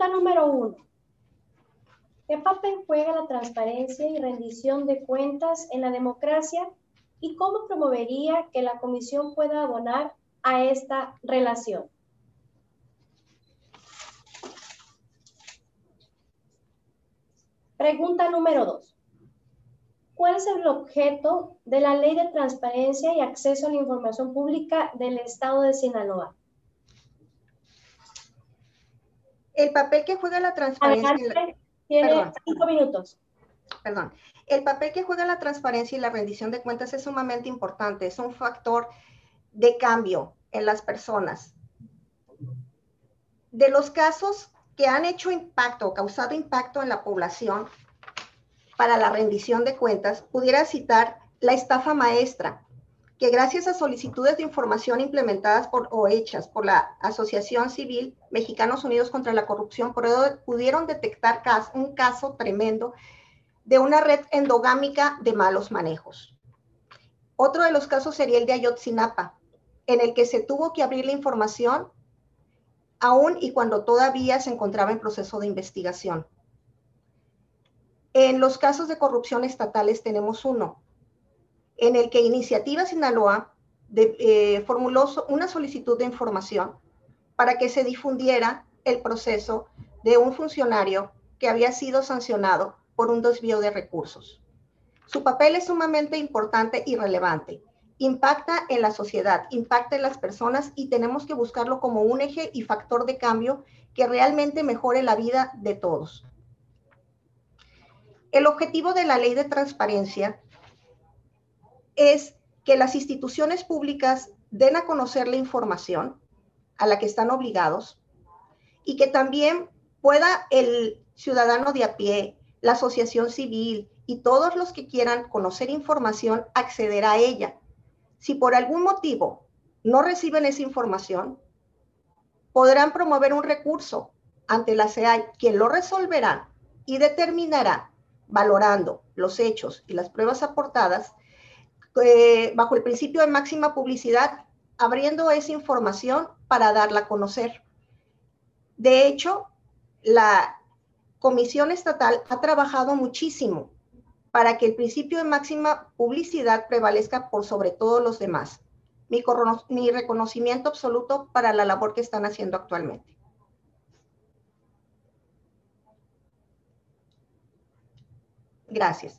Pregunta número 1. ¿Qué papel juega la transparencia y rendición de cuentas en la democracia y cómo promovería que la Comisión pueda abonar a esta relación? Pregunta número 2. ¿Cuál es el objeto de la Ley de Transparencia y Acceso a la Información Pública del Estado de Sinaloa? El papel que juega la transparencia... Adelante, tiene 5 minutos. Perdón. El papel que juega la transparencia y la rendición de cuentas es sumamente importante. Es un factor de cambio en las personas. De los casos que han hecho impacto, causado impacto en la población para la rendición de cuentas, pudiera citar la estafa maestra, que gracias a solicitudes de información implementadas o hechas por la Asociación Civil Mexicanos Unidos contra la Corrupción, pudieron detectar un caso tremendo de una red endogámica de malos manejos. Otro de los casos sería el de Ayotzinapa, en el que se tuvo que abrir la información aún y cuando todavía se encontraba en proceso de investigación. En los casos de corrupción estatales tenemos uno, en el que Iniciativa Sinaloa formuló una solicitud de información para que se difundiera el proceso de un funcionario que había sido sancionado por un desvío de recursos. Su papel es sumamente importante y relevante. Impacta en la sociedad, impacta en las personas y tenemos que buscarlo como un eje y factor de cambio que realmente mejore la vida de todos. El objetivo de la Ley de Transparencia es que las instituciones públicas den a conocer la información a la que están obligados y que también pueda el ciudadano de a pie, la asociación civil y todos los que quieran conocer información acceder a ella. Si por algún motivo no reciben esa información, podrán promover un recurso ante la CEAI, quien lo resolverá y determinará, valorando los hechos y las pruebas aportadas, bajo el principio de máxima publicidad, abriendo esa información para darla a conocer. De hecho, la Comisión Estatal ha trabajado muchísimo para que el principio de máxima publicidad prevalezca por sobre todos los demás. Mi reconocimiento absoluto para la labor que están haciendo actualmente. Gracias.